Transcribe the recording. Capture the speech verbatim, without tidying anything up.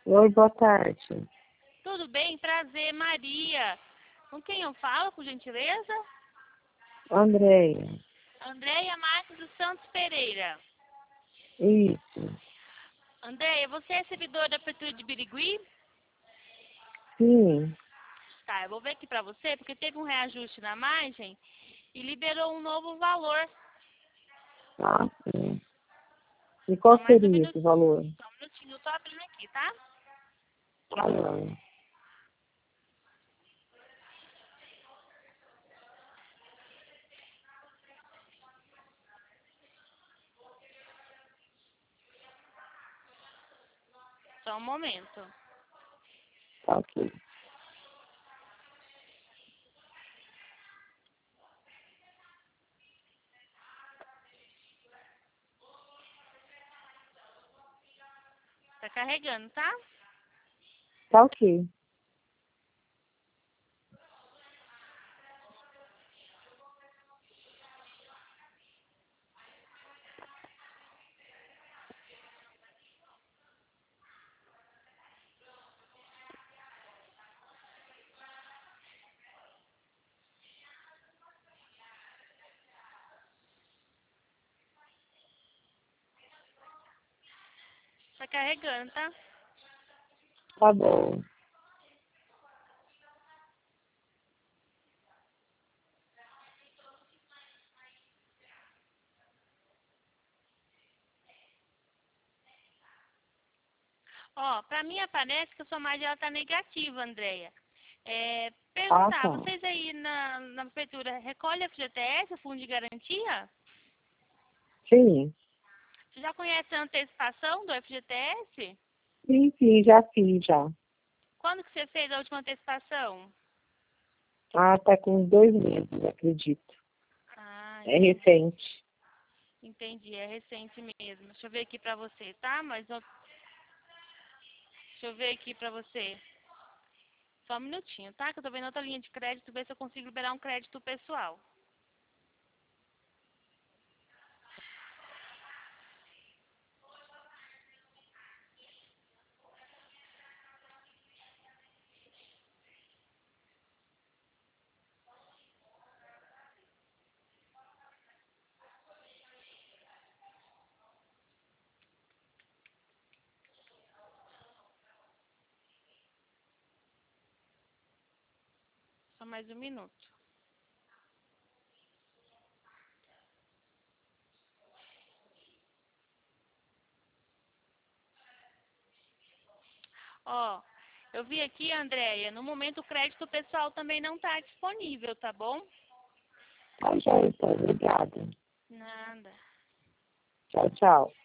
Oi, boa tarde. Tudo bem? Prazer, Maria. Com quem eu falo, por gentileza? Andréia. Andréia Marques dos Santos Pereira. Isso. Andréia, você é servidora da Prefeitura de Birigui? Sim. Tá, eu vou ver aqui pra você, porque teve um reajuste na margem e liberou um novo valor. Ah, sim. E Só qual mais um seria esse minutinho. valor? Só um minutinho, eu tô abrindo aqui, tá? Tá bom. Só um momento. Tá ok. Tá carregando, tá? Tá ok. Tá carregando, tá? Tá bom. Ó, pra mim aparece que a sua margem ela tá negativa, Andréia. É, Ah, perguntar, tá. vocês aí na, na prefeitura recolhem F G T S, o Fundo de Garantia? Sim. Você já conhece a antecipação do F G T S? Sim, sim, já fiz, já. Quando que você fez a última antecipação? Ah, tá com uns dois meses, acredito. Ah, É entendi. recente. Entendi, é recente mesmo. Deixa eu ver aqui pra você, tá? Mas eu... deixa eu ver aqui pra você. Só um minutinho, tá? Que eu tô vendo outra linha de crédito, ver se eu consigo liberar um crédito pessoal. Só mais um minuto. Ó, eu vi aqui, Andréia, no momento o crédito pessoal também não tá disponível, tá bom? Tá, já, então. Obrigada. Nada. Tchau, tchau.